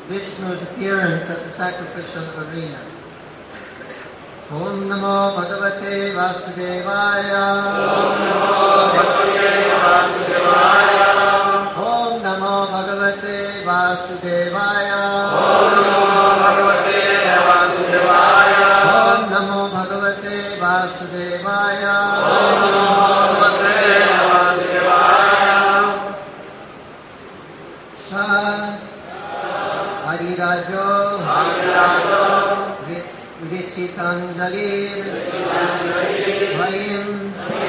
Vishnu's appearance at the sacrificial arena. Om Namo Bhagavate Vasudevaya. Om Namo Bhagavate Vasudevaya. Om Namo Bhagavate Vasudevaya. Om Namo Bhagavate Vasudevaya. Om Namo Bhagavate Vasudevaya. Om Namo Bhagavate Vasudevaya. Sa Harirajo Richitanjalir Harim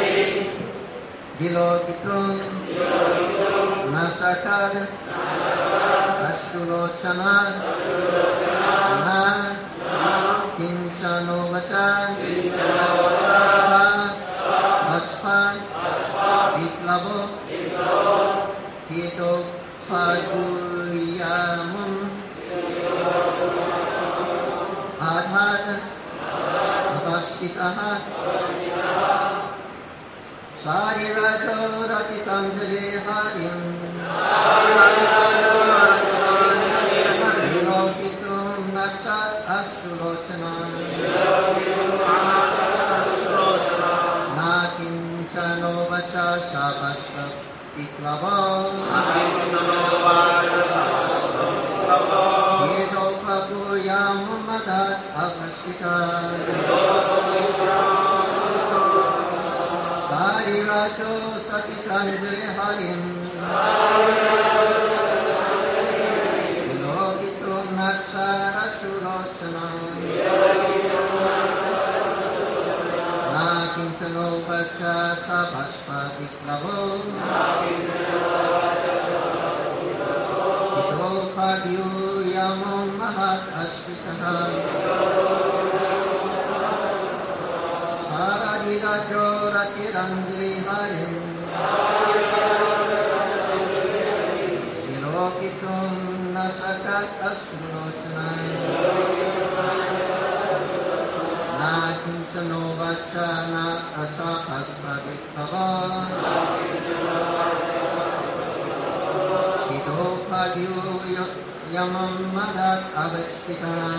Vilokitum Nasakad Ashtulochana Na Kinchanovacha Sa Bhaspa Viklavo Hito Paguriyamum Adhat Avastitaha Sarirajo Rachitanjali Harim Vilokitum Nakshat Ashtulochana Nakinchano Vacha Shabhaspa Viklavo Hito Paguriyamum Adhat Avastitaha Sarirajo Rachitanjali Harim Vilokitum Nakshat Ashtulochana Nakinchano Vacha Shabhaspa Viklavo Hito Paguriyamum Adhat Avastitaha Sarirajo Rachitanjali Harim Vilokitum Nakshat Ashtulochana Nakinchano Vacha Shabhaspa Viklavo Hito Paguriyamum Adhat Avastitaha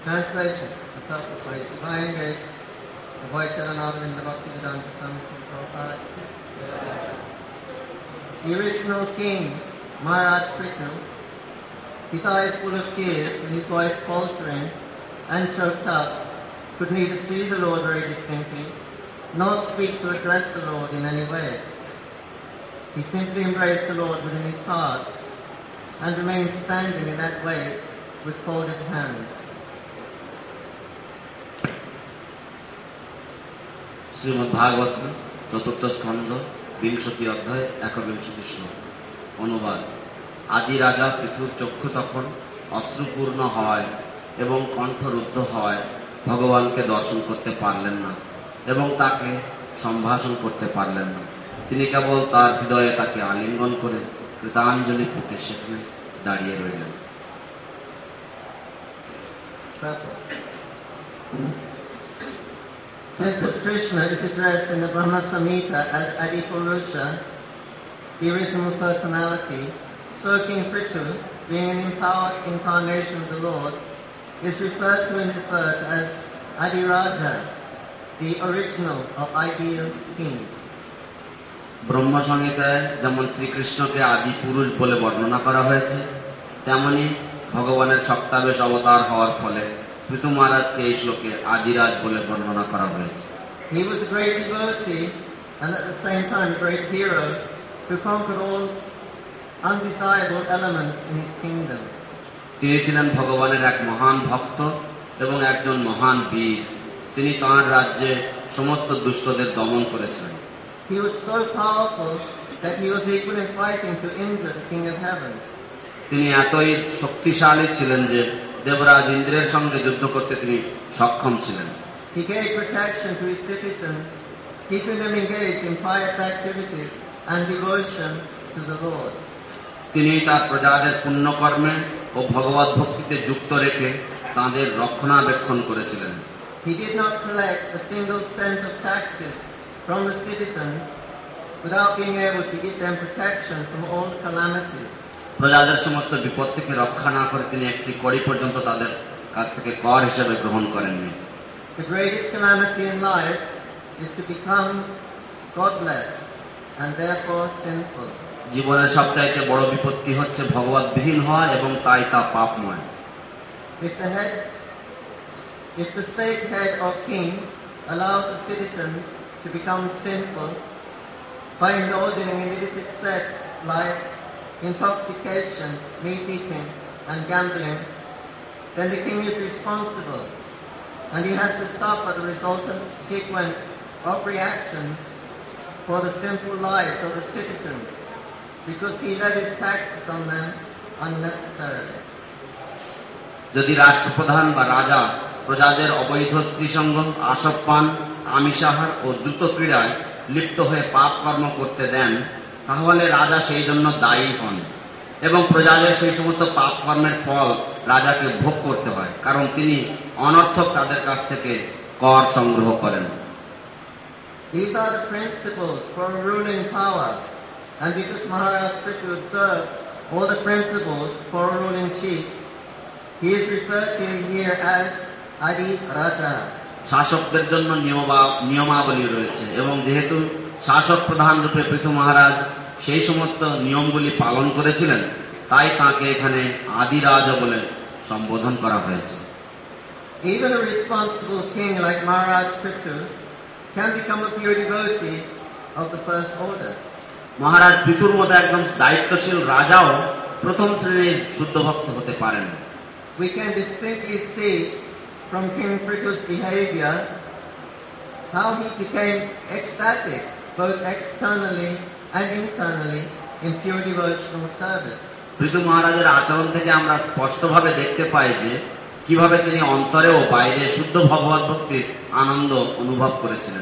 Translation. The purpose by Divine Grace. The voice of an Arvind Bhaktivedanta Swami Prabhupada. The original king, Maharaj Prithu, his eyes full of tears and his voice faltering and choked up, could neither see the Lord very distinctly, nor speak to address the Lord in any way. He simply embraced the Lord within his heart and remained standing in that way with folded hands. Shrimad ভাগবত চতুর্থ স্কন্ধ 20 অধ্যায় 21 শ্লোক। অনুবাদ। আদি রাজা পৃথুর চক্ষু তখন অশ্রুপূর্ণ হয় এবং কণ্ঠরুদ্ধ হয়, ভগবানকে দর্শন করতে পারলেন না এবং তাকে সম্ভাষণ করতে পারলেন না। তিনি কেবল তার হৃদয়ে তাকে আলিঙ্গন করে কৃতাঞ্জলি ফুটে সেখানে দাঁড়িয়ে রইলেন। Just as Krishna is addressed in the Brahma Samhita as Adi Purusha, the original personality, so King Prithu, being an empowered incarnation of the Lord, is referred to in this verse as Adi Raja, the original of ideal kings. ব্রহ্ম সংহিতায় যেমন শ্রীকৃষ্ণকে আদি পুরুষ বলে বর্ণনা করা হয়েছে, তেমনি ভগবানের সপ্তাবেশ অবতার হওয়ার ফলে পৃথু মহারাজকে এই শ্লোকে আদিরাজ বলে বর্ণনা করা হয়েছে। He was a great devotee and at the same time a great hero who conquered all undesirable elements in his kingdom. তিনি ছিলেন ভগবানের এক মহান ভক্ত এবং একজন মহান বীর। তিনি তাঁর রাজ্যে সমস্ত দুষ্টদের দমন করেছিলেন। He was so powerful that he was equal in fighting to Indra, the king of heaven. তিনি এতই শক্তিশালী ছিলেন যে দেবরাজ ইন্দ্রের সঙ্গে যুদ্ধ করতে তিনি সক্ষম ছিলেন। He gave protection to his citizens, keeping them engaged in pious activities and devotion to the Lord. তিনি তার প্রজাদের পুণ্যকর্মে ও ভগবত ভক্তিতে যুক্ত রেখে তাঁদের রক্ষণাবেক্ষণ করেছিলেন। He did not collect a single cent of taxes from the citizens without being able to give them protection from all calamities. প্রজাদের সমস্ত বিপদ থেকে রক্ষা না করে তিনি একটি কড়ি পর্যন্ত তাদের কাছ থেকে কর হিসেবে গ্রহণ করেননি। The greatest calamity in life is to become godless and therefore sinful. জীবনের সবচাইতে বড় বিপত্তি হচ্ছে ভগবৎবিহীন হওয়া এবং তাই তা পাপময়। If the state head or king allows the citizens to become sinful by indulging in illicit sex like intoxication, meat eating and gambling, then the king is responsible and he has to suffer the resultant sequence of reactions for the sinful lives of the citizens because he levies taxes on them unnecessarily. যদি রাষ্ট্রপ্রধান বা রাজা প্রজাদের অবৈধ স্ত্রীসঙ্গ, আসবপান, আমিষাহার ও দ্রুত ক্রীড়ায় লিপ্ত হয়ে পাপ কর্ম করতে দেন, তাহলে রাজা সেই জন্য দায়ী হন এবং প্রজাদের সেই সমস্ত পাপ কর্মের ফল রাজাকে ভোগ করতে হয়, কারণ তিনি অনর্থক তাদের কাছ থেকে কর সংগ্রহ করেন। These are the principles for a ruling power, and because Maharaj Prithu observed all the principles for a ruling chief, he is referred to here as Adi Raja. শাসকদের জন্য নিয়মাবলী রয়েছে এবং যেহেতু শাসক প্রধান রূপে পৃথু মহারাজ সেই সমস্ত নিয়মগুলি পালন করেছিলেন, তাই তাকে এখানে আদিরাজা বলে সম্বোধন করা হয়েছে। Even a responsible king like Maharaj Prithu can become a pure devotee of the first order. মহারাজ পৃথুর মতো একজন দায়িত্বশীল রাজাও প্রথম শ্রেণীর শুদ্ধ ভক্ত হতে পারেন। We can distinctly see from King Prithu's behavior how he became ecstatic both externally and internally in pure devotional service. Prithu মহারাজের আচরণ থেকে আমরা স্পষ্টভাবে দেখতে পাই যে কিভাবে তিনি অন্তরে ও বাইরে শুদ্ধ ভগবত ভক্তির আনন্দ অনুভব করেছিলেন।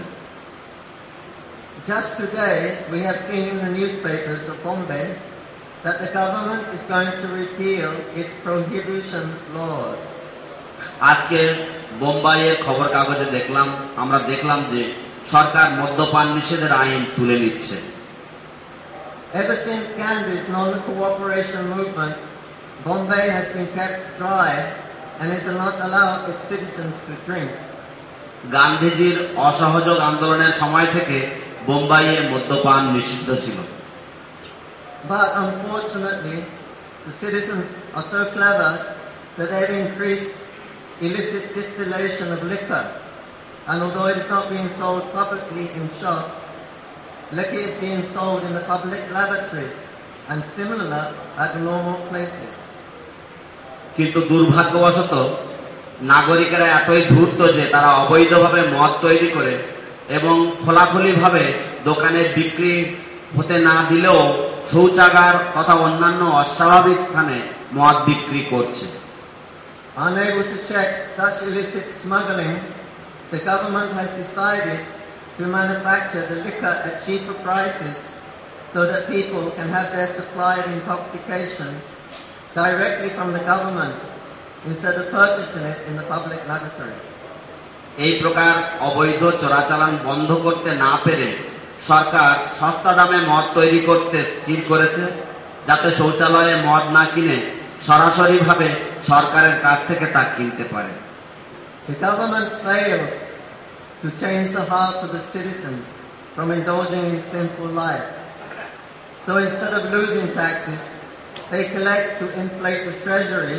Just today we have seen in the newspapers of Bombay that the government is going to repeal its prohibition laws. আজকে বোম্বাইয়ের খবর কাগজে আমরা দেখলাম যে সরকার মদ্যপান নিষেধের আইন তুলে নিচ্ছে। Ever since Gandhi's non-cooperation movement, Bombay has been kept dry and is not allowed its citizens to drink. গান্ধীজির অসহযোগ আন্দোলনের সময় থেকে বোম্বাইয়ে মদ্যপান নিষিদ্ধ ছিল। But unfortunately, the citizens are so clever that they've increased illicit distillation of liquor, and although it is not being sold publicly in shops, liquor is being sold in the public lavatories and similar at normal places. কিন্তু দুর্ভাগ্যবশত নাগরিকেরা এতই ধূর্ত যে তারা অবৈধভাবে মদ তৈরি করে এবং খোলাখুলিভাবে দোকানে বিক্রি হতে না দিলেও শৌচাগার তথা অন্যান্য অস্বাভাবিক স্থানে মদ বিক্রি করছে। Unable to check such illicit smuggling, the government has decided to manufacture the liquor at cheaper prices so that people can have their supply of intoxication directly from the government instead of purchasing it in the public laboratories. এই প্রকার অবৈধ চোরাচালান বন্ধ করতে না পেরে সরকার সস্তা দামে মদ তৈরি করতে স্থির করেছে, যাতে শৌচালয়ে মদ না কিনে সরাসরিভাবে সরকারের কাছ থেকে তা কিনতে পারে। The government failed to change the hearts of the citizens from indulging in sinful life. So instead of losing taxes, they collect to inflate the treasury.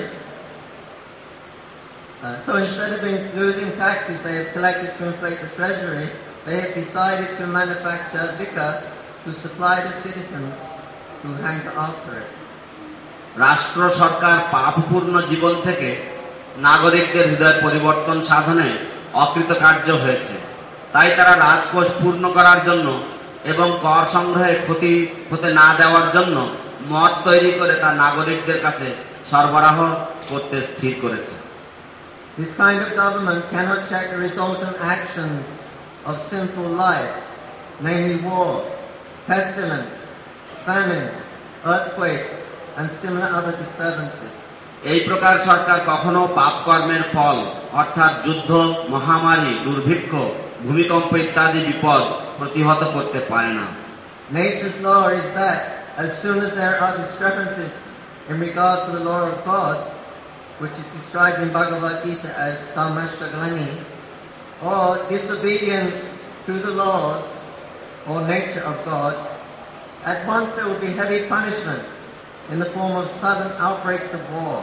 So instead of losing taxes they have collected to inflate the treasury, they have decided to manufacture liquor to supply the citizens who hanker after it. রাষ্ট্র সরকার পাপপূর্ণ জীবন থেকে নাগরিকদের হৃদয় পরিবর্তন সাধনে অকৃতকার্য হয়েছে, তাই তারা রাজকোষ পূর্ণ করার জন্য এবং কর সংগ্রহে ক্ষতি হতে না দেওয়ার জন্য মদ তৈরি করে তা নাগরিকদের কাছে সরবরাহ করতে স্থির করেছে। This kind of government cannot check the resultant actions of sinful life, namely war, pestilence, famine, earthquakes, and similar other disturbances. এই প্রকার সরকার কখনো পাপ কর্মের ফল অর্থাৎ যুদ্ধ, মহামারী, দুর্ভিক্ষ, ভূমিকম্প ইত্যাদি বিপদ প্রতিহত করতে পারে না। Nature's law is that as soon as there are discrepancies in regard to the law of God, which is described in Bhagavad Gita as Dharmashtaglani, or disobedience to the laws or nature of God, at once there will be heavy punishment in the form of sudden outbreaks of war.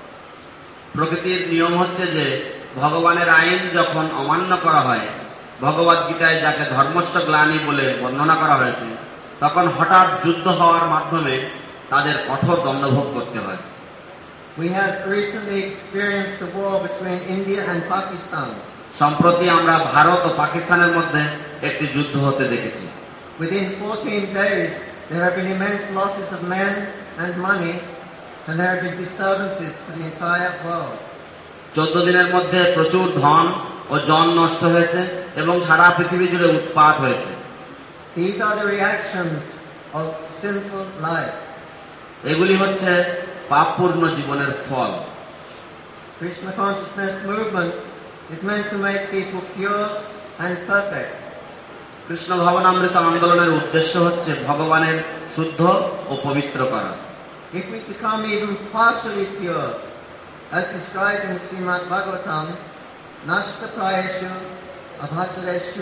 প্রকৃতির নিয়ম হচ্ছে যে ভগবানের আইন যখন অমান্য করা হয়, ভগবদ গীতায় যাকে ধর্মস্থ গ্লানি বলে বর্ণনা করা হয়েছে, তখন হঠাৎ যুদ্ধ হওয়ার মাধ্যমে তাদের কঠোর দণ্ডভোগ করতে হয়। We have recently experienced the war between India and Pakistan. সম্প্রতি আমরা ভারত ও পাকিস্তানের মধ্যে একটি যুদ্ধ হতে দেখেছি। Within 14 days, there have been immense losses of men and money, and there have been disturbances for the entire world. 14 দিনের মধ্যে প্রচুর ধন ও জন নষ্ট হয়েছে এবং সারা পৃথিবী জুড়ে উৎপাত হয়েছে। These are the reactions of sinful life. এগুলি হচ্ছে পাপপূর্ণ জীবনের ফল। Krishna consciousness movement is meant to make people pure and perfect. Krishna ভাবনামৃত আন্দোলনের উদ্দেশ্য হচ্ছে ভগবানের শুদ্ধ ও পবিত্র করা। If we become even partially pure, as described in Srimad Bhagavatam, Nashta Prayeshu Abhadreshu,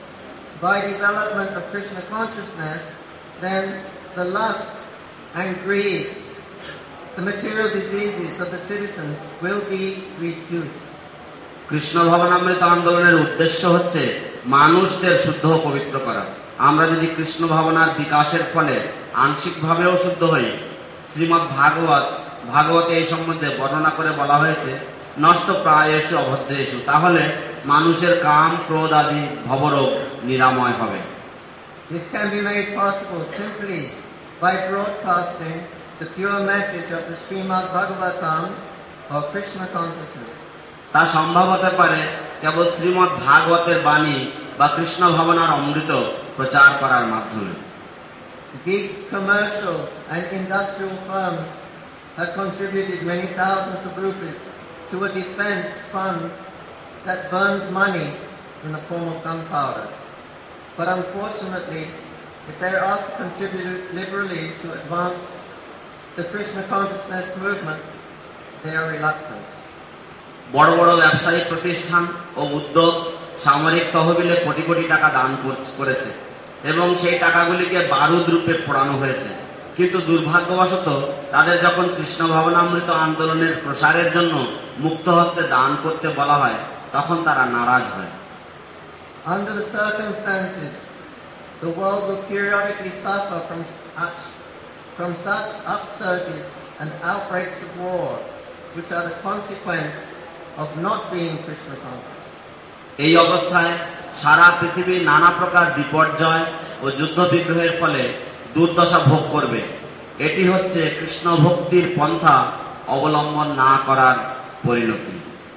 by development of Krishna consciousness, then the lust and greed, the material diseases of the citizens will be reduced. Krishna ভাবনামৃত আন্দোলনের উদ্দেশ্য হচ্ছে মানুষদের শুদ্ধ ও পবিত্র করা। আমরা যদি কৃষ্ণ ভাবনার বিকাশের ফলে আংশিকভাবেও শুদ্ধ হই, শ্রীমদ্ ভাগবতে এই সম্বন্ধে বর্ণনা করে বলা হয়েছে নষ্ট প্রায়েষু অভদ্রেষু, তাহলে মানুষের কাম ক্রোধ আদি ভবরোগ নিরাময় হবে। This can be made possible simply by broadcasting the pure message of the Srimad Bhagavatam or Krishna consciousness. তা সম্ভব হতে পারে কেবল শ্রীমদ্ ভাগবতের বাণী বা কৃষ্ণ ভাবনার অমৃত প্রচার করার মাধ্যমে। Big commercial and industrial firms have contributed many thousands of rupees to a defense fund that burns money in the form of gunpowder. But unfortunately, if they are asked to contribute liberally to advance the Krishna consciousness movement, they are reluctant. বড় বড় ব্যবসায়িক প্রতিষ্ঠান ও উদ্যোগ সামরিক তহবিলে কোটি কোটি টাকা দান করেছে এবং সেই টাকাগুলিকে বারুদ রূপে পোড়ানো হয়েছে। কিন্তু দুর্ভাগ্যবশত তাদের যখন কৃষ্ণ ভাবনামৃত আন্দোলনের প্রসারের জন্য মুক্ত হস্তে দান করতে বলা হয় তখন তারা নারাজ হয়। Under the circumstances, the world will periodically suffer from such upsurges and outbreaks of war, which are the consequence of not being Krishna conscious. এই অবস্থায় সারা পৃথিবী নানা প্রকার বিপর্যয় ও যুদ্ধ বিগ্রহের ফলে দুর্দশা ভোগ করবে। এটি হচ্ছে কৃষ্ণ ভক্তির পন্থা অবলম্বন না করার পরিণতি।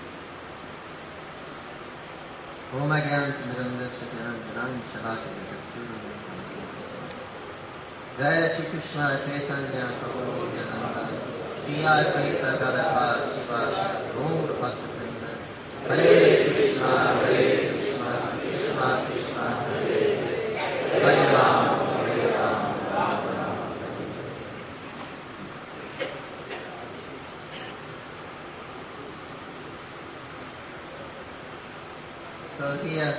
जय श्री कृष्ण चैतन्य प्रभु नित्यानंद श्री अद्वैत गदाधर शिवासादि गौर भक्तवृंद हरे Krishna Krishna Krishna Hare Hare Ram Ram Ram. So here,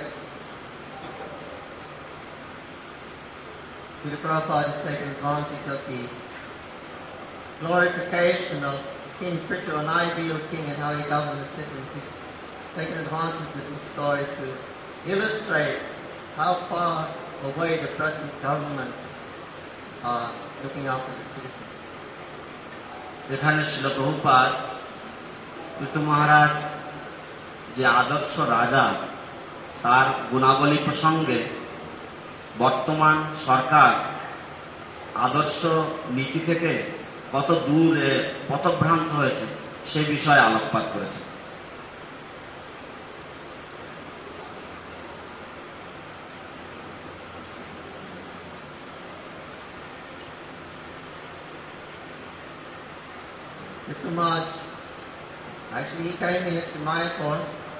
Srila Prabhupada has taken advantage of the glorification of King Prithu, an ideal king, and how he governed the city. He's taken advantage of this story to illustrate how far away the present government are looking after the citizens. এখানে ছিল প্রভুপাদ পৃথু মহারাজ যে আদর্শ রাজা তার গুণাবলী প্রসঙ্গে বর্তমান সরকার আদর্শ নীতি থেকে কত দূরে পথভ্রান্ত হয়েছে সে বিষয়ে আলোকপাত করেছে। Prithu Maharaj, actually he came here to Mayapur.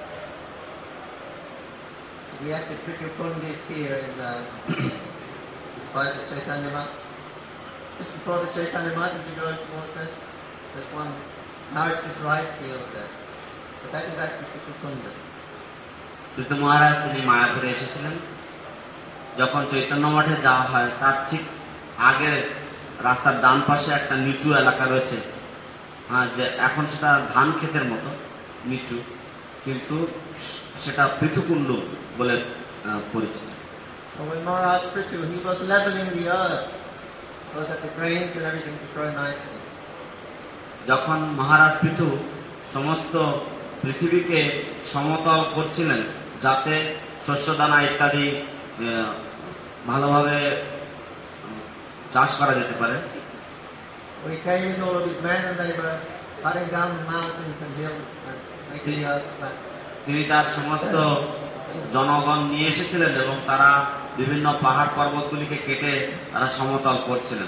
We have the Prithu Kundis here in by the Chaitanya Math. Just before the Chaitanya Math, as you go towards this, there's one Narcissus rice field there. But that is actually Prithu Kunda. Prithu মহারাজ তিনি মায়াপুরে এসেছিলেন। যখন চৈতন্য মঠে যাওয়া হয় তার ঠিক আগে রাস্তার ডান পাশে একটা নিচু এলাকা রয়েছে, যে এখন সেটা ধান ক্ষেতের মতো নিচু, কিন্তু সেটা পৃথুকুণ্ড বলে পরিচিত। So when Maharaj Prithu, he was leveling the earth so that the grains and everything could grow nicely. যখন মহারাজ পৃথু সমস্ত পৃথিবীকে সমতল করছিলেন যাতে শস্যদানা ইত্যাদি ভালোভাবে চাষ করা যেতে পারে, So he came with all of his men and they were cutting down the mountains and hills and making the earth flat. তিনি তার সমস্ত জনগণ নিয়ে এসেছিলেন এবং তারা বিভিন্ন পাহাড় পর্বতগুলিকে কেটে তারা সমতল করছিলেন।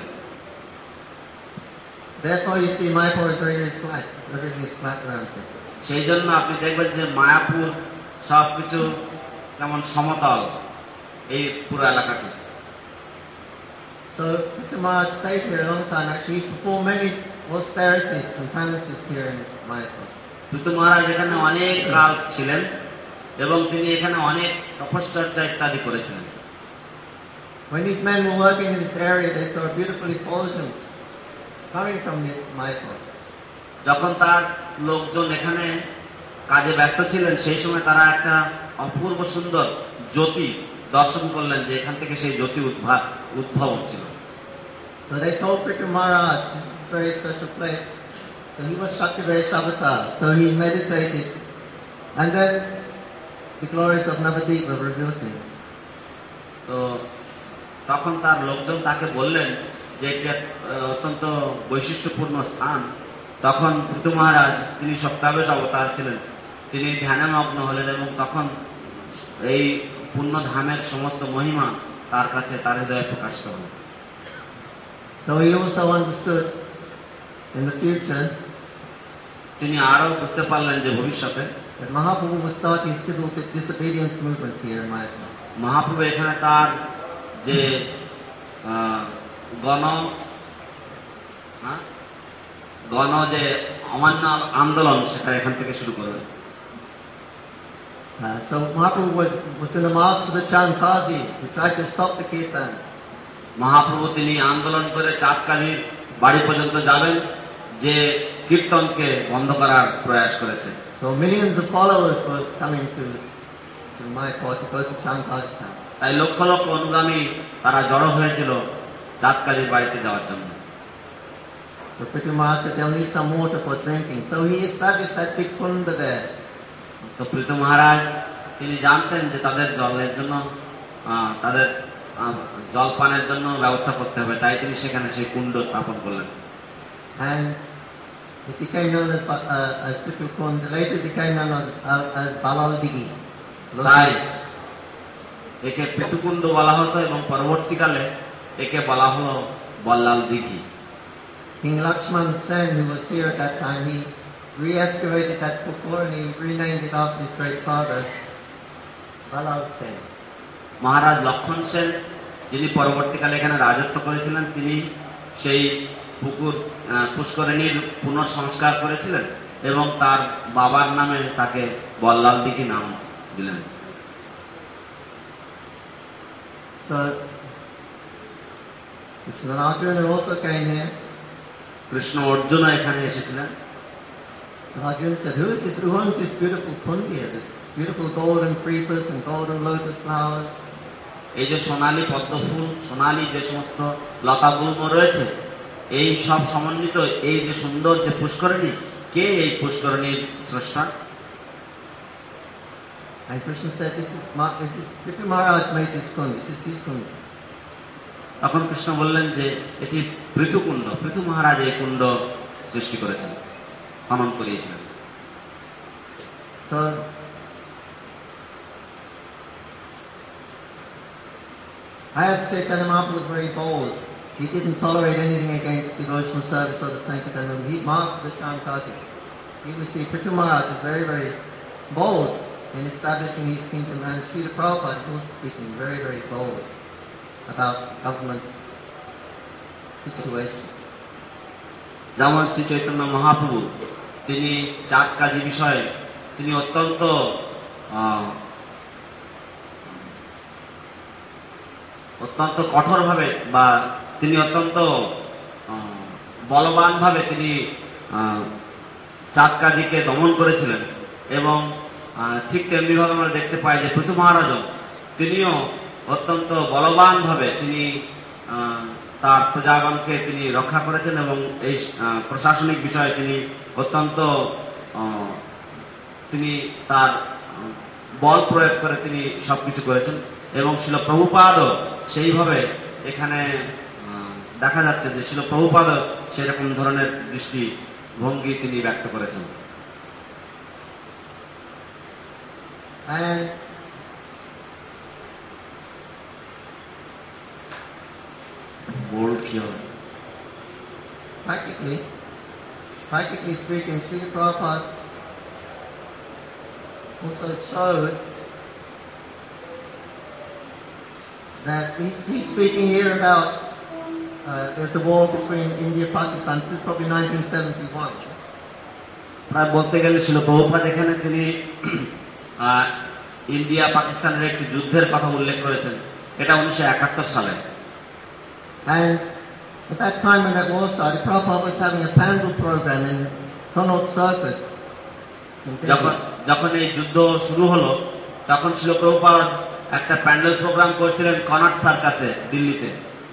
Therefore you see Mayapur is very, very flat. Everything is flat around here. সেই জন্য আপনি দেখবেন যে মায়াপুর সবকিছু যেমন সমতল এই পুরো এলাকাটি। So Prithu Maharaj stayed here a long time. Actually he performed many austerities and penances here in Mayapur. Prithu মহারাজ এখানে অনেক কাল ছিলেন এবং তিনি এখানে অনেক তপশ্চর্যা ইত্যাদি করেছিলেন। When these men were working in this area, they saw a beautiful effulgence coming from this Mayapur. যখন তার লোকজন এখানে কাজে ব্যস্ত ছিলেন সেই সময় তারা একটা অপূর্ব সুন্দর জ্যোতি দর্শন করলেন, যে এখান থেকে সেই জ্যোতি উদ্ভব হচ্ছিল। So they told Prithu Maharaj, this is a very special place. So he was Shaktivesh Avatar. So he meditated, and then the glories of Navadvip were revealed to him. তো তখন তার লোকজন তাকে বললেন যে এটি অত্যন্ত বৈশিষ্ট্যপূর্ণ স্থান। তখন পৃথু মহারাজ তিনি সপ্তাবেশ অবতার ছিলেন, তিনি ধ্যানে মগ্ন হলেন এবং তখন এই পূর্ণ ধামের সমস্ত মহিমা তার কাছে তার হৃদয়ে প্রকাশিত হল। So he also understood in the future তিনি আরো বুঝতে পারলেন যে ভবিষ্যতে that Mahaprabhu would start his civil disobedience movement here in Mayapur. Mahaprabhu এখানে তার যে গণ যে অমান্য আন্দোলন সেটা এখান থেকে শুরু করবেন। So Mahaprabhu was in the march of the Chankazi to try to stop the kirtan. Mahaprabhu তিনি আন্দোলন করে চাঁদকালীর বাড়ি পর্যন্ত যাবেন, যে কীর্তনকে বন্ধ করার প্রয়াস করেছে। So millions of followers were coming to my court to go to Chankazi town. তাই লক্ষ লক্ষ অনুগামী তারা জড়ো হয়েছিল চাঁদকালীর বাড়িতে যাওয়ার জন্য। So Prithu Maharaj said they'll need some water for drinking. So he established that big kunda there. তো পৃথু মহারাজ তিনি জানতেন যে তাদের জলের জন্য তাদের জলপানের জন্য ব্যবস্থা করতে হবে, তাই তিনি সেখানে সেই কুণ্ড স্থাপন করলেন। And it became known as Prithu Kunda. Later it became known as Balal Digi. তাই একে পৃথুকুণ্ড বলা হতো এবং পরবর্তীকালে একে বলা হলো বল্লাল দিঘি। King Lakshman Sen, who was here at that time, he re-excavated that pukul and he renamed it after his great father, Balal Sen. মহারাজ লক্ষণ সেন, যিনি পরবর্তীকালে এখানে রাজত্ব করেছিলেন, তিনি সেই পুষ্করিণীর পুনঃসংস্কার করেছিলেন এবং তার বাবার নামে তাকে বল্লাল দিঘি নাম দিলেন। So Krishna and Arjuna also came here. Krishna অর্জুনও এখানে এসেছিলেন। Arjuna said, who owns this beautiful kundi here? This beautiful golden creepers and golden lotus flowers. এই যে সোনালী পদ্মফুল, সোনালী যে সমস্ত লতাগুল্ম রয়েছে, এই সব সমন্বিত এই যে সুন্দর যে পুষ্করিণী, কে এই পুষ্করিণীর স্রষ্টা? And Krishna said, this is Prithu Maharaj made this kundi. This is his kundi. তখন কৃষ্ণ বললেন যে এটি পৃথুকুণ্ড, পৃথু মহারাজ এই কুণ্ড সৃষ্টি করেছেন, খনন করিয়েছিলেন। So as Chaitanya Mahaprabhu was very bold, he didn't tolerate anything against devotional service or the Sankirtan. He marched the Chankati. You will see Prithu Maharaj is very, very bold in establishing his kingdom, and Srila Prabhupada is also speaking very, very bold about government situation. যেমন শ্রী চৈতন্য মহাপ্রভু তিনি চাঁদকাজি বিষয়ে তিনি অত্যন্ত কঠোরভাবে বা তিনি অত্যন্ত বলবানভাবে তিনি চাঁদকাজিকে দমন করেছিলেন, এবং ঠিক তেমনিভাবে আমরা দেখতে পাই যে পৃথু মহারাজও তিনিও অত্যন্ত বলবানভাবে তিনি তার প্রজাগণকে তিনি রক্ষা করেছেন এবং এই প্রশাসনিক বিষয়ে তিনি অত্যন্ত তিনি তার বল প্রয়োগ করে তিনি সবকিছু করেছেন। এবং শিল প্রভুপাদও সেইভাবে এখানে দেখা যাচ্ছে যে শিল প্রভুপাদও সেরকম ধরনের দৃষ্টিভঙ্গি তিনি ব্যক্ত করেছেন। Practically speaking, Srila Prabhupada also showed that he's speaking here about there's a war between India and Pakistan. This is probably 1971. প্রায় বলতে গেলে শিল প্রভুপাদ এখানে তিনি ইন্ডিয়া পাকিস্তানের একটি যুদ্ধের কথা উল্লেখ করেছেন, এটা 1971 সালে। And at that time when that war started, Prabhupada was having a pandal program in Connaught Circus. যখন এই যুদ্ধ শুরু হলো তখন শিল প্রভুপাদ একটা প্যান্ডেল প্রোগ্রাম করছিলেন কনাট সার্কাসে দিল্লিতে।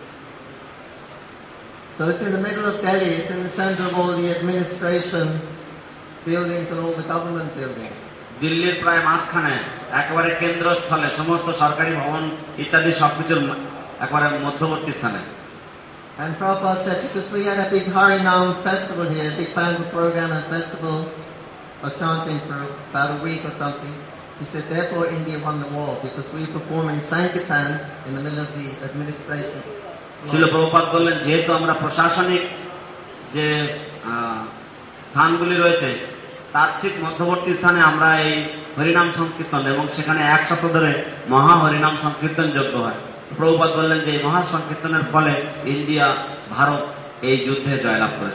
So it's in the middle of Delhi. It's in the center of all the administration buildings and all the government buildings. দিল্লির প্রায় মাঝখানে একেবারে কেন্দ্রস্থলে সমস্ত সরকারি ভবন ইত্যাদি সবকিছুর একেবারে মধ্যবর্তী স্থানে। And Prabhupada said, because we had a big Harinam festival here, a big pandal program and festival of chanting for about a week or something. He said, therefore India won the war, because we were performing Sankirtan in the middle of the administration. শিল প্রভুপাদ বললেন, যেহেতু আমরা প্রশাসনিক যে স্থানগুলি রয়েছে তার ঠিক মধ্যবর্তী স্থানে আমরা এই হরিনাম সংকীর্তন এবং সেখানে এক সপ্তাহ ধরে মহা হরিনাম সংকীর্তন যজ্ঞ হয়। প্রভুপাদ বললেন যে এই মহা সংকীর্তনের ফলে ইন্ডিয়া ভারত এই যুদ্ধে জয়লাভ করেছে।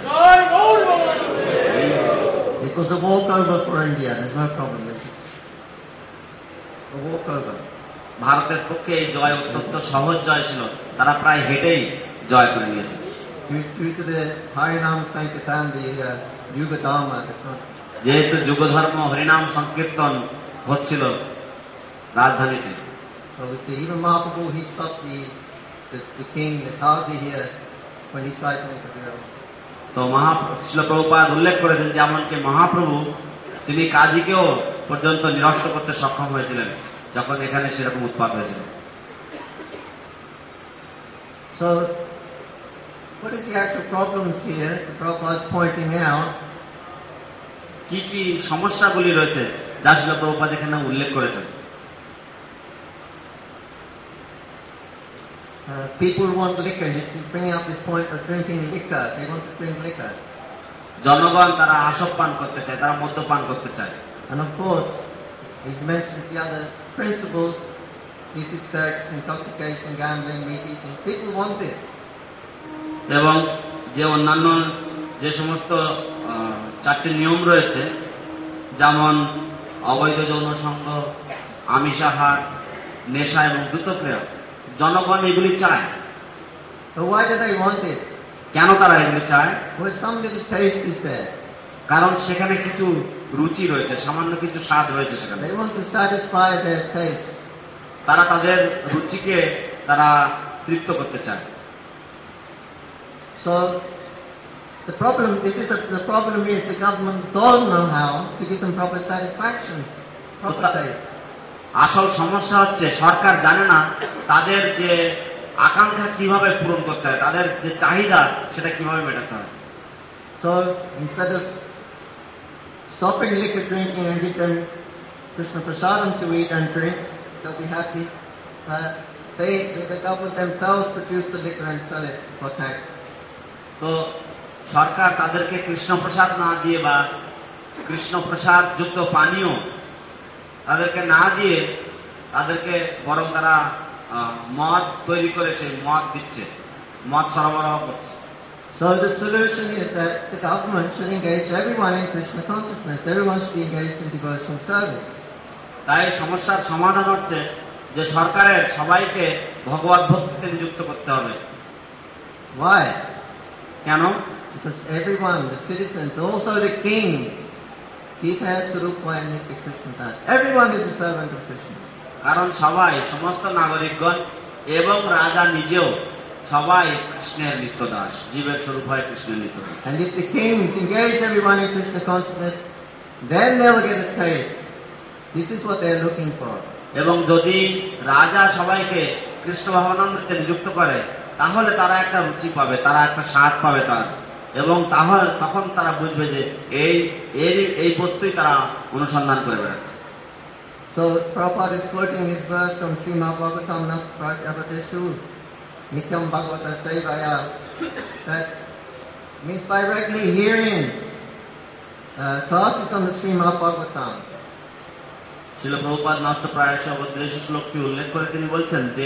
It was a walkover for India. There's no problem with it. a walkover. ভারতের পক্ষে এই জয় অত্যন্ত সহজ জয় ছিল, তারা প্রায় হেঁটেই জয় করে নিয়েছে। Due to the Harinam Sankirtan, the Yuga Dharma, যেহেতু যুগধর্ম হরিনাম সংকীর্তন হচ্ছিল রাজধানীতে, so we see even Mahaprabhu, he stopped the king, the Kazi here, when he tried to interfere. তো শ্রীল প্রভুপাদ উল্লেখ করেছেন যে এমনকি মহাপ্রভু তিনি কাজীকেও পর্যন্ত নিরস্ত করতে সক্ষম হয়েছিলেন যখন এখানে সেরকম উৎপাত হয়েছিল। So, what is the actual problems here? The Prabhupada is pointing out. কি কি সমস্যাগুলি রয়েছে যা শ্রীল প্রভুপাদ এখানে উল্লেখ করেছেন? People want liquor. Just bringing up this point of drinking liquor. They want to drink liquor. জনগণ তারা আসব পান করতে চায়, তারা মদ্যপান করতে চায়। And of course, he's mentioned the other principles, illicit sex, intoxication, gambling, meat eating. People want it. এবং যে অন্যান্য যে সমস্ত চারটি নিয়ম রয়েছে, যেমন অবৈধ যৌন সঙ্গ, আমিষাহার, নেশা এবং দ্রুতক্রিয়া, জনগণ এগুলি চায়। So why do they want it? কেন তারা এগুলি চায়? Well, some little taste is there. কারণ সেখানে কিছু রুচি রয়েছে, সামান্য কিছু স্বাদ রয়েছে সেখানে। They want to satisfy their taste. তারা তাদের রুচিকে তারা তৃপ্ত করতে চায়। So the problem is the government don't know how to give them proper satisfaction, proper taste. আসল সমস্যা হচ্ছে সরকার জানে না তাদের যে আকাঙ্ক্ষা কিভাবে পূরণ করতে হয়, তাদের যে চাহিদা সেটা কিভাবে মেটাতে হয়। So instead of stopping liquor drinking and give them Krishna prasadam to eat and drink, they'll be happy. The government themselves produce the liquor and sell it for tax. তো সরকার তাদেরকে কৃষ্ণ প্রসাদ না দিয়ে বা কৃষ্ণ প্রসাদ যুক্ত পানীয় তাদেরকে না দিয়ে তাদেরকে বরং তারা মদ তৈরি করে সেই মদ দিচ্ছে, মদ সরবরাহ করছে। So the solution is that the government should engage everyone in Krishna consciousness. Everyone should be engaged in devotional service. তাই সমস্যার সমাধান হচ্ছে যে সরকারের সবাইকে ভগবত ভক্তিতে নিযুক্ত করতে হবে। Why? কেন? Because everyone, the citizens, also the king, Gita Swarupa and Nitya Krishna Das. Everyone is a servant of Krishna. কারণ সবাই, সমস্ত নাগরিকগণ এবং রাজা নিজেও সবাই কৃষ্ণের নিত্য দাস, জীবের স্বরূপ হয় কৃষ্ণের নিত্য Das. And if the kings engage everyone in Krishna consciousness, then they'll get a taste. This is what they're looking for. এবং যদি রাজা সবাইকে কৃষ্ণ ভাবনামৃতে নিযুক্ত করে তাহলে তারা একটা রুচি পাবে, তারা একটা স্বাদ পাবে তার, এবং তাহলে তখন তারা বুঝবে যে এই বস্তুই তারা অনুসন্ধান করে বেড়াচ্ছে। So Prabhupada is quoting this verse from Srimad Bhagavatam Naspratyavateshu Nityam Bhagavata Sevaya, that means by regularly hearing classes on the Srimad Bhagavatam. Srila Prabhupada নষ্ট প্রায়শ অবদ্রেশ শ্লোকটি উল্লেখ করে তিনি বলছেন যে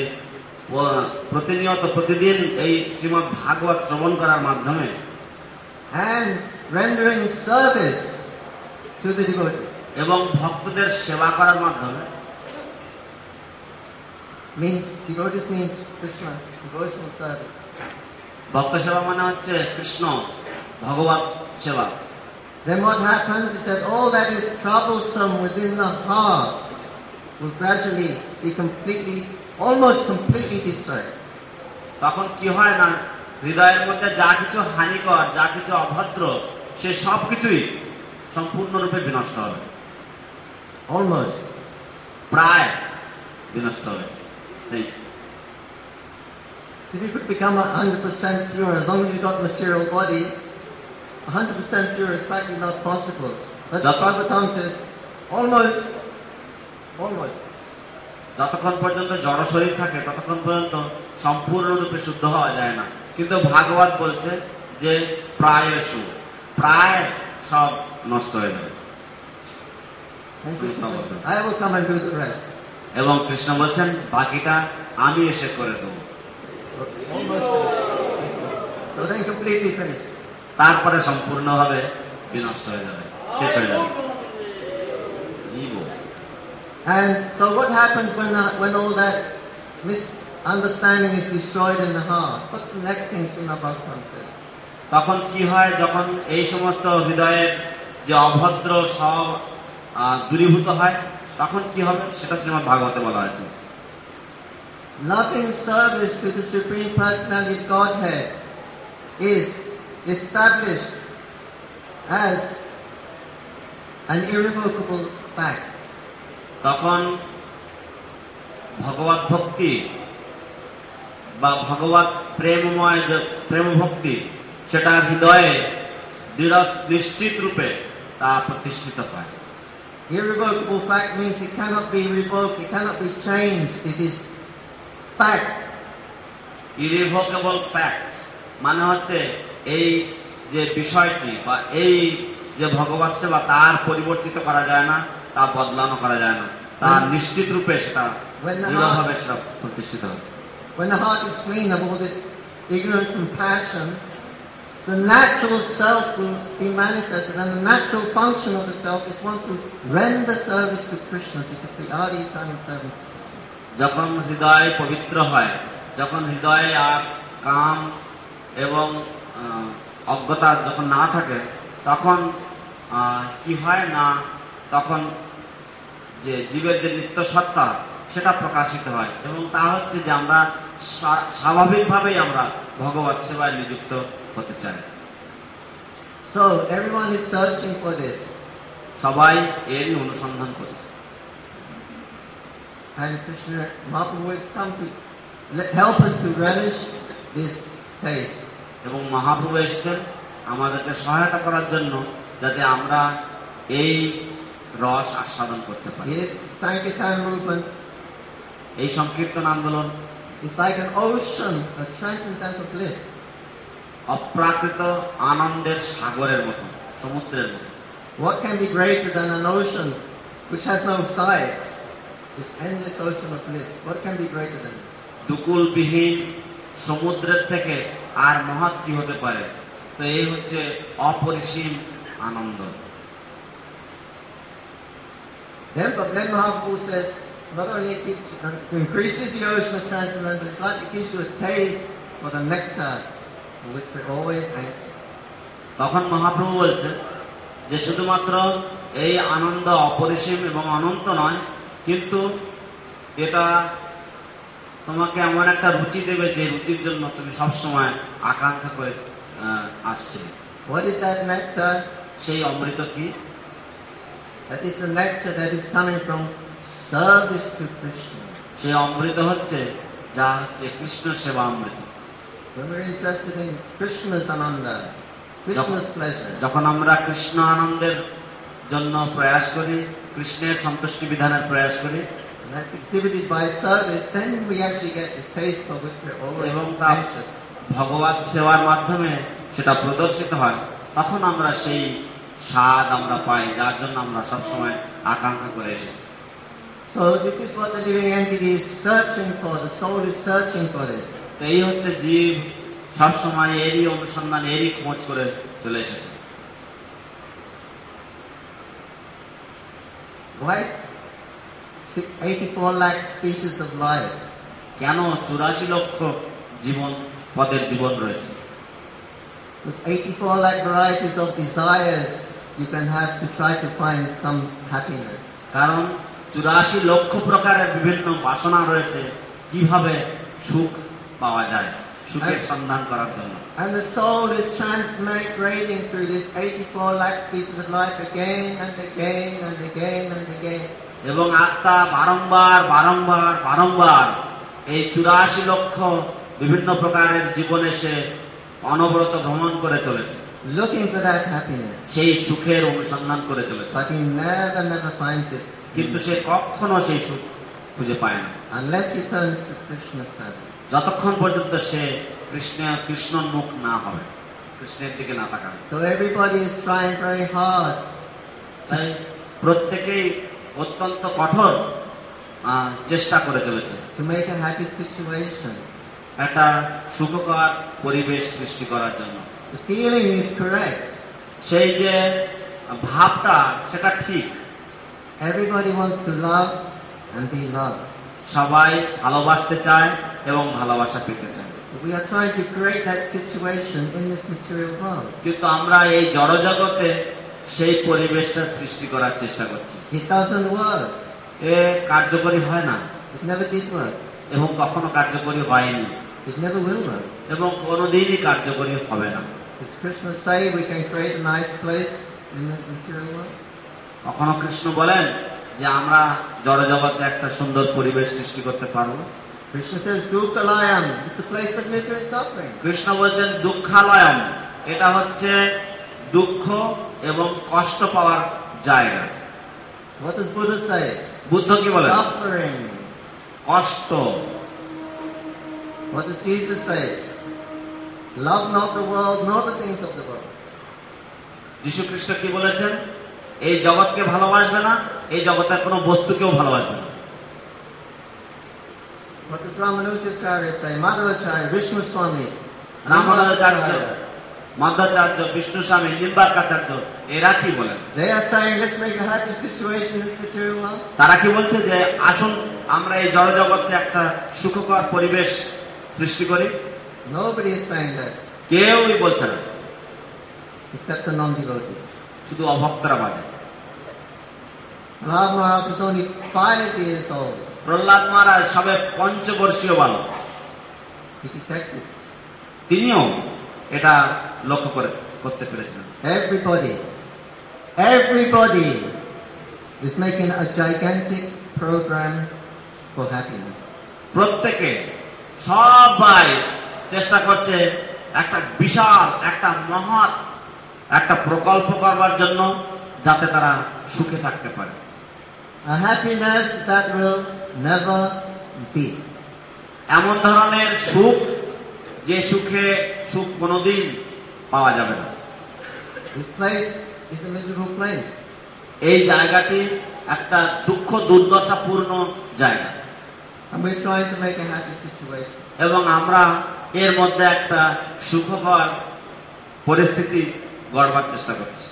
প্রতিদিন এই শ্রীমদ্ ভাগবত শ্রবণ করার মাধ্যমে and rendering service to the devotees. এবং ভক্তদের সেবা করার মাধ্যমে, Means devotees means Krishna, devotional service. ভক্ত সেবা মানে হচ্ছে কৃষ্ণ ভগবত সেবা। Then what happens is that all that is troublesome within the heart will gradually be almost completely destroyed. তখন কি হয় না, হৃদয়ের মধ্যে যা কিছু হানিকর, যা কিছু অভদ্র, সে সব কিছুই সম্পূর্ণরূপে বিনষ্ট হবে। Almost. প্রায় বিনষ্ট হবে। If you could become 100% pure, as long as you've got material body, 100% pure is practically not possible. But Bhagavatam says, almost. যতক্ষণ পর্যন্ত জড় শরীর থাকে ততক্ষণ পর্যন্ত সম্পূর্ণরূপে শুদ্ধ হওয়া যায় না, কিন্তু ভাগবত বলছে যে প্রায় সব নষ্ট হয়ে যাবে। I will come and do the rest. এবং কৃষ্ণ বলছেন বাকিটা আমি এসে করে দেবো। So then completely finished. তারপরে সম্পূর্ণভাবে বিনষ্ট হয়ে যাবে, শেষ হয়ে যাবে। And so what happens when all that misunderstanding is destroyed in the heart? What's the next thing Srimad Bhagavatam says? তখন কি হয় যখন এই সমস্ত হৃদয়ের যে অভদ্র সব দূরীভূত হয়, তখন কি হবে সেটা শ্রীমদ্ ভাগবতে বলা হয়েছে। Loving service to the Supreme Personality of Godhead is established as an irrevocable fact. তখন ভগবত ভক্তি বা ভগবত প্রেমময় যে প্রেম ভক্তি সেটা হৃদয়ে দৃঢ় নিশ্চিত রূপে তা প্রতিষ্ঠিত হয়। Irrevocable fact means it cannot be revoked, it cannot be changed, it is fact. Irrevocable fact মানে হচ্ছে এই যে বিষয়টি বা এই যে ভগবত সেবা তার পরিবর্তিত করা যায় না, তা বদলানো করা যায় না, তার নিশ্চিত রূপে সেটা দৃঢ়ভাবে সেটা প্রতিষ্ঠিত হয়। When the heart is clean of all the ignorance and passion, the natural self will be manifested, and the natural function of the self is one to render service to Krishna, because we are the eternal servants. যখন হৃদয় পবিত্র হয়, যখন হৃদয়ে আর কাম এবং অজ্ঞতা যখন না থাকে, তখন কি হয় না, তখন যে জীবের যে নিত্য সত্তা সেটা প্রকাশিত হয়, এবং তা হচ্ছে যে আমরা স্বাভাবিকভাবেই আমরা ভগবত সেবায় নিযুক্ত হতে চাই। So everyone is searching for this, সবাই এরই অনুসন্ধান করছে। and Krishna Mahaprabhu has come to help us to relish this taste. এবং মহাপ্রভু এসেছেন আমাদেরকে সহায়তা করার জন্য, যাতে আমরা এই রস আস্বাদন করতে পারি। This Sankirtan movement এই সংকীর্তন আন্দোলন is like an ocean of transcendental bliss. অপ্রাকৃত আনন্দের সাগরের মতো, সমুদ্রের মতো। What can be greater than an ocean which has no sides? This endless ocean of bliss. What can be greater than it? দুকুলবিহীন সমুদ্রের থেকে আর মহৎ কি হতে পারে? তো এই হচ্ছে অপরিসীম আনন্দ। Then Mahaprabhu says, not only it increases the ocean of transcendental bliss, but it gives you a taste for the nectar for which we're always anxious. তখন মহাপ্রভু বলছে যে শুধুমাত্র এই আনন্দ অপরিসীম এবং অনন্ত নয়, কিন্তু এটা তোমাকে এমন একটা রুচি দেবে যে রুচির জন্য তুমি সবসময় আকাঙ্ক্ষা করে আসছে। What is that nectar? সেই অমৃত কি? That is the nectar that is coming from service to Krishna. সেই অমৃত হচ্ছে যা হচ্ছে কৃষ্ণ সেবা অমৃত। When we're interested in Krishna's ananda, Krishna's pleasure, যখন আমরা কৃষ্ণ আনন্দের জন্য প্রয়াস করি, কৃষ্ণের সন্তুষ্টি বিধানের প্রয়াস করি, and that's exhibited by service, then we actually get the taste for which we're always এবং তা anxious. ভগবত সেবার মাধ্যমে সেটা প্রদর্শিত হয়, তখন আমরা সেই স্বাদ আমরা পাই, যার জন্য আমরা সবসময় আকাঙ্ক্ষা করে এসেছি। So this is what the living entity is searching for. The soul is searching for this. তো এই হচ্ছে জীব সবসময় এরই অনুসন্ধান, এরই খোঁজ করে চলে এসেছে। Why 84 lakh species of life? কেন 84 লক্ষ জীবন পদের জীবন রয়েছে? With 84 lakh varieties of desires, you can have to try to find some happiness. কারণ 84 লক্ষ প্রকারের বিভিন্ন বাসনা রয়েছে, কিভাবে সুখ পাওয়া যায়, সুখের সন্ধান করার জন্য। And the soul is transmigrating through this 84 lakh species of life again and again and again and again. এবং আত্মা বারংবার বারংবার বারংবার এই 84 লক্ষ বিভিন্ন প্রকারের জীবনে সে অনবরত ভ্রমণ করে চলেছে, Looking for that happiness. সেই সুখের অনুসন্ধান করে চলেছে। But he never finds it কিন্তু সে কখনো সেই সুখ খুঁজে পায় না, unless he turns to Krishna's service. যতক্ষণ পর্যন্ত সে কৃষ্ণর মুখ না হবে, কৃষ্ণের দিকে না তাকাবে। So everybody is trying very hard তাই প্রত্যেকেই অত্যন্ত কঠোর চেষ্টা করে চলেছে to make a happy situation. একটা সুখকর পরিবেশ সৃষ্টি করার জন্য। The feeling is correct. সেই যে ভাবটা সেটা ঠিক, Everybody wants to love and be loved. সবাই ভালোবাসতে চায় এবং ভালোবাসা পেতে চায়। But we are trying to create that situation in this material world. কিন্তু আমরা এই জড়জগতে সেই পরিবেশটা সৃষ্টি করার চেষ্টা করছি। It doesn't work. এ কার্যকরী হয় না It never did work. এবং কখনো কার্যকরী হয়নি It never will work. এবং কোনোদিনই কার্যকরী হবে না। Does Krishna say we can create a nice place in this material world? কখনো কৃষ্ণ বলেন যে আমরা জড়জগতে একটা সুন্দর পরিবেশ সৃষ্টি করতে পারবো? Krishna says, Dukhalayam. It's a place of misery and suffering. Krishna বলছেন দুঃখালয়ম, এটা হচ্ছে দুঃখ এবং কষ্ট পাওয়ার জায়গা। What does Buddha say? Buddha কি বলেন? Suffering. কষ্ট। What does Jesus say? Love not the world, nor the things of the world. যীশু খ্রিস্ট কি বলেছেন? এই জগৎকে ভালোবাসবে না, এই জগতের কোনো বস্তুকেও ভালোবাসবে না। What does Ramanujacharya say? Madhvacharya, Vishnu Swami, Ramanujacharya, মাধ্বাচার্য, Vishnu স্বামী, নিম্বার্কাচার্য এরা কি বলেন? They are saying, let's make a happy situation in this material world. তারা কি বলছে যে আসুন আমরা এই জড়জগতে একটা সুখকর পরিবেশ সৃষ্টি করি? Nobody is saying that, কেউই বলছে না, except the non-devotees. শুধু অভক্তরা বাদে। Prahlad Maharaj is only 5 years old. Prahlad মহারাজ সবে পঞ্চবর্ষীয় বালক, He detected. তিনিও এটা লক্ষ্য করতে পেরেছিলেন। Everybody is making a gigantic program for happiness. প্রত্যেকে সবাই চেষ্টা করছে একটা বিশাল একটা মহৎ একটা প্রকল্প করবার জন্য যাতে তারা সুখে থাকতে পারে। A happiness that will never be. এমন ধরনের সুখ যে সুখ কোনোদিন পাওয়া যাবে না। This place is a miserable place. এই জায়গাটি একটা দুঃখ দুর্দশাপূর্ণ জায়গা And we're trying to make a happy situation. এবং আমরা এর মধ্যে একটা সুখকর পরিস্থিতি গড়বার চেষ্টা করছি।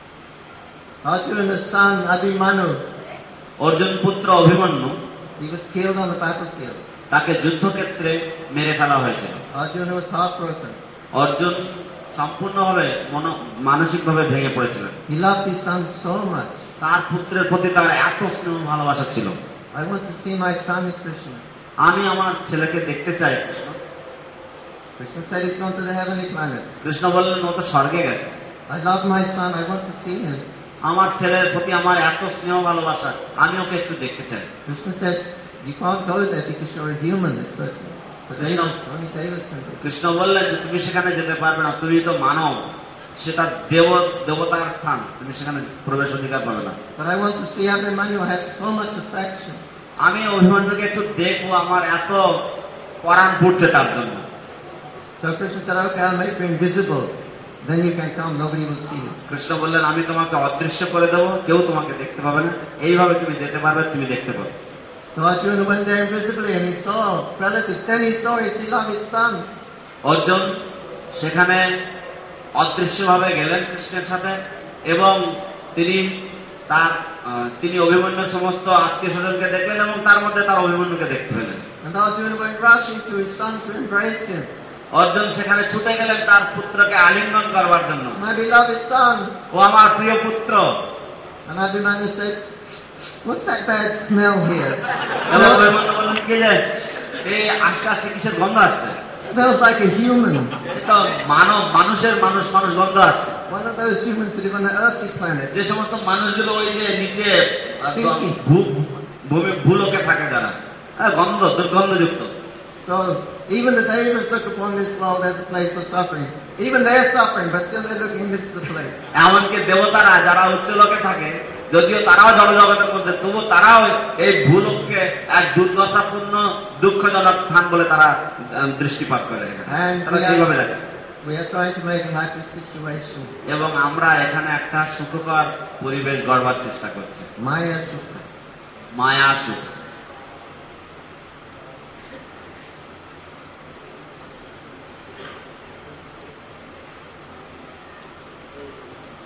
Arjuna's son Abhimanyu, অর্জুন পুত্র Abhimanyu, he was killed on the battlefield. তাকে যুদ্ধক্ষেত্রে মেরে ফেলা হয়েছিল। Arjuna was heartbroken. অর্জুন সম্পূর্ণভাবে মানসিকভাবে ভেঙে পড়েছিলেন। He loved his son so much. তার পুত্রের প্রতি তার এত স্নেহ ভালোবাসা ছিল। I want to see my son with Krishna. আমি আমার ছেলেকে দেখতে চাই। Krishna Krishna said he's gone to the heavenly planet. Krishna বললেন ও তো স্বর্গে গেছে। I love my son, I want to see him. আমার ছেলের প্রতি আমার এত স্নেহ ভালোবাসা, আমি ওকে একটু দেখতে চাই। Krishna said, you can't go there because you're a human. But Krishna- only Devas can go. Krishna বললেন যে তুমি সেখানে যেতে পারবে না, তুমি তো মানব, সেটা দেবতার স্থান, তুমি সেখানে প্রবেশ অধিকার পাবে না। But I want to see Abhimanyu. I have so much affection. আমি অভিমন্যুকে একটু দেখবো, আমার এত পরাণ পড়ছে তার জন্য। So Krishna said, okay, I'll make you invisible. Then you can come, nobody will see you. Krishna বললেন আমি তোমাকে অদৃশ্য করে দেবো, কেউ তোমাকে দেখতে পাবে না, এইভাবে তুমি যেতে পারবে, তুমি দেখতে পাবে। So Arjuna went there invisibly and he saw relatives. Then he saw his beloved son. Arjun সেখানে অদৃশ্যভাবে গেলেন কৃষ্ণের সাথে এবং তিনি অভিমন্যুর সমস্ত আত্মীয় স্বজনকে দেখলেন এবং তার মধ্যে তার অভিমন্যুকে দেখতে পেলেন। And Arjuna went rushing to his son to embrace him. Arjun সেখানে ছুটে গেলেন তার পুত্রকে আলিঙ্গন করবার জন্য। My beloved son. ও আমার প্রিয় পুত্র। And Abhimanyu said, what's that bad smell here? এবং অভিমন্যু বললেন কি যে এই আস্তে আস্তে কিসের গন্ধ আসছে? Smells like a human. তো মানুষের মানুষ গন্ধ আসছে। One of those humans who live on the earthly planet. যে সমস্ত মানুষগুলো ওই যে নিচে Stinky. ভূলোকে থাকে যারা, দুর্গন্ধযুক্ত। So even the Devas look upon this world as a place of suffering. Even they're suffering, but still they're looking, this is the place. এমনকি দেবতারা যারা উচ্চ লোকে থাকে, যদিও তারাও জড়জগতের মধ্যে, তবু তারাও এই ভূলোককে এক দুর্দশাপূর্ণ দুঃখজনক স্থান বলে তারা দৃষ্টিপাত করে। And তারা সেইভাবে দেখে। we are trying to make a happy situation. এবং আমরা এখানে একটা সুখকর পরিবেশ গড়বার চেষ্টা করছি। Maya Sukha. মায়া সুখ।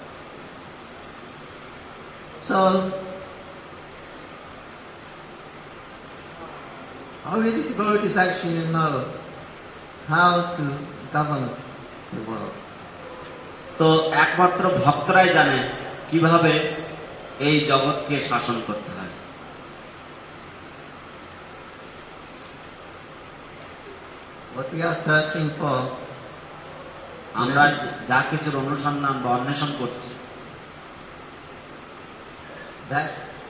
So only the devotees actually know how to govern the world. তো একমাত্র ভক্তরাই জানে কিভাবে এই জগৎকে শাসন করতে হয়। What we are searching for, আমরা যা কিছুর অনুসন্ধান বা অন্বেষণ করছি, that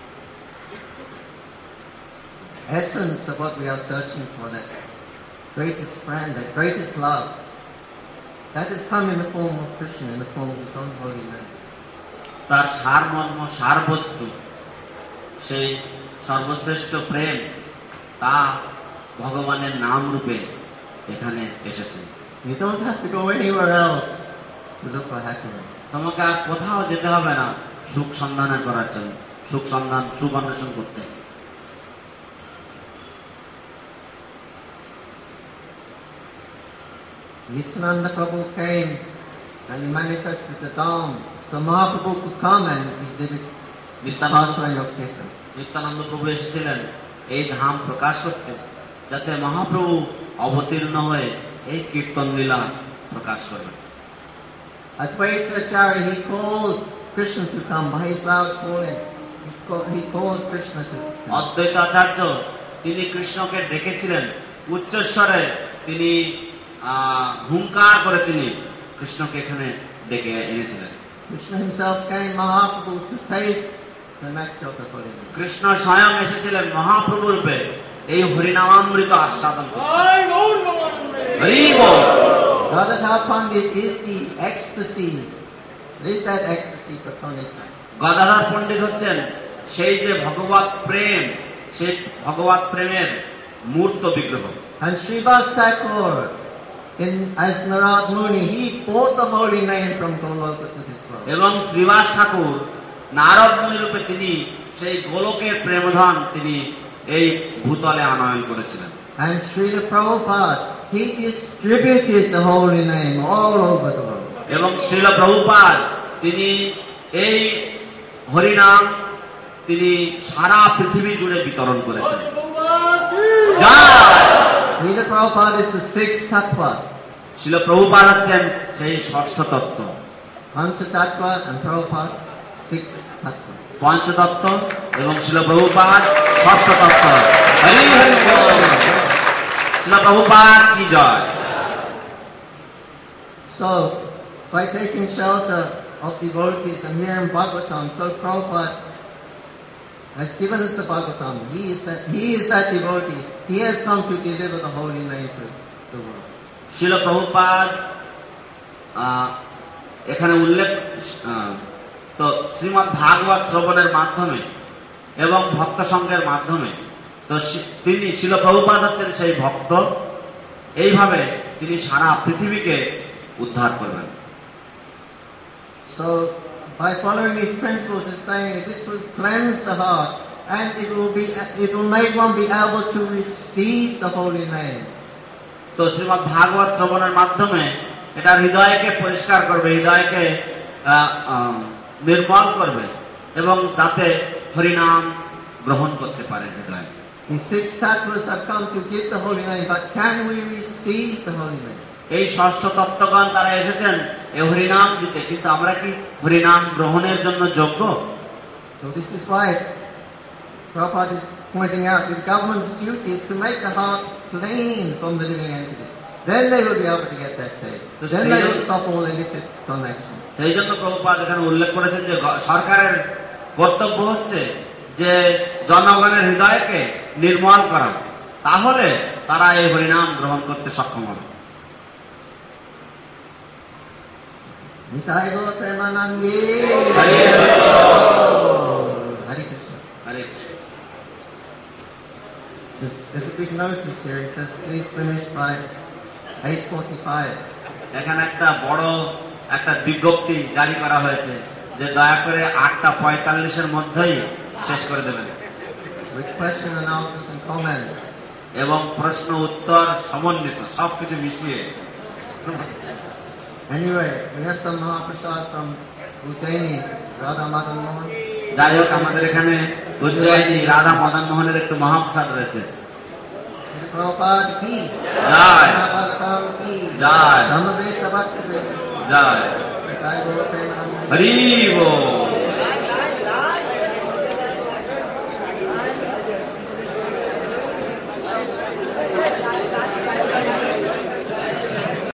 essence of what we are searching for, that greatest friend, that greatest love, that has come in the form of Krishna, in the form of His own holy name. তার সারমর্ম সারবস্তু, সেই সর্বশ্রেষ্ঠ প্রেম, তা ভগবানের নাম রূপে এখানে এসেছে। You don't have to go anywhere else to look for happiness. তোমাকে আর কোথাও যেতে হবে না সুখ সন্ধান করার জন্য, সুখ সন্ধান, সুখ অন্বেষণ করতে। Nityananda Prabhu came and he manifested the Dham, so Mahaprabhu could come and exhibit his pastime of Kirtan. Nityananda প্রভু এসেছিলেন এই ধাম প্রকাশ করতে, যাতে মহাপ্রভু অবতীর্ণ হয়ে এই কীর্তন লীলা প্রকাশ করবেন। Advaitacharya, he called Krishna to come by his loud calling. He called Krishna to come. অদ্বৈত আচার্য তিনি কৃষ্ণকে ডেকেছিলেন উচ্চস্বরে, তিনি হুঙ্কার করে তিনি কৃষ্ণকে এখানে ডেকে এনেছিলেন। Krishna himself came, Mahaprabhu, to taste the nectar of the holy name. Krishna স্বয়ং এসেছিলেন মহাপ্রভু রূপে এই হরিনামামৃত আস্বাদন করতে। হরি বল। Gadadhar Pandit is the ecstasy. Is that ecstasy personified? Gadadhar পণ্ডিত হচ্ছেন সেই যে ভগবত প্রেম, সেই ভগবত প্রেমের মূর্ত বিগ্রহ। And Srivas Thakur, as Narad Muni, he brought the holy name from Goloka to this world. এবং শ্রীবাস ঠাকুর নারদ মুনি রূপে তিনি সেই গোলকের প্রেমধন তিনি এই ভূতলে আনয়ন করেছিলেন। And Srila Prabhupada, he distributed the holy name all over the world. এবং শ্রীল প্রভুপাদ তিনি এই হরিনাম তিনি সারা পৃথিবী জুড়ে বিতরণ করেছেন। Srila Prabhupada is the sixth tattva. Srila Prabhupada হচ্ছেন সেই ষষ্ঠ তত্ত্ব। Pancha tattva and Prabhupada, sixth tattva. পঞ্চতত্ত্ব এবং শ্রীল প্রভুপাদ ষষ্ঠ তত্ত্ব। হরি হরি বল। শ্রীল প্রভুপাদ কি জয়। So, by taking shelter of devotees and hearing Bhagavatam, so Prabhupada has given us the Bhagavatam. He is that devotee. He has come to deliver the holy name to the world. Srila Prabhupada এখানে উল্লেখ, তো শ্রীমদ্ ভাগবত শ্রবণের মাধ্যমে এবং ভক্ত সঙ্গের মাধ্যমে, তো তিনি শ্রীল প্রভুপাদ হচ্ছেন সেই ভক্ত, এইভাবে তিনি সারা পৃথিবীকে উদ্ধার করবেন। So, by following these principles, it's saying that this will cleanse the heart, and it will make one be able to receive the holy name. তো শ্রীমদ্ ভাগবত শ্রবণের মাধ্যমে এটা হৃদয়কে পরিষ্কার করবে, হৃদয়কে নির্মল করবে এবং তাতে হরিনাম গ্রহণ করতে পারে হৃদয়। The six tattvas have come to give the holy name, but can we receive the holy name? এই ষষ্ঠ তত্ত্বগণ তারা এসেছেন এই হরিনাম দিতে, কিন্তু আমরা কি হরিনাম গ্রহণের জন্য যোগ্য? So this is why Prabhupada is pointing out that the government's duty is to make the heart clean from the living entities. Then they will be able to get that taste. Then they will stop all illicit connection. সেই জন্য প্রভুপাদ এখানে উল্লেখ করেছেন যে সরকারের কর্তব্য হচ্ছে যে জনগণের হৃদয়কে নির্মল করা, তাহলে তারা এই হরিনাম গ্রহণ করতে সক্ষম হবে। Nitai Gaur Premanandi. Hare Hare Krishna. Hare Krishna. There's a big notice here. It says, please finish by 8:45. এখানে একটা বড় একটা বিজ্ঞপ্তি জারি করা হয়েছে যে দয়া করে 8:45 মধ্যেই শেষ করে দেবেন, With question and answers and comments. এবং প্রশ্ন উত্তর সমন্বিত সবকিছু মিশিয়ে। Anyway, we have some Mahaprasad from Ujjaini, Radha Madan Mohan. যাই হোক, আমাদের এখানে উজ্জয়িনী রাধা মদন মোহনের একটু মহাপ্রসাদ রয়েছে। प्रभुपाद की जय। प्रभुपाद की जय। धम्मवेद भक्त जय। जय बोल प्रेम हरि बोल।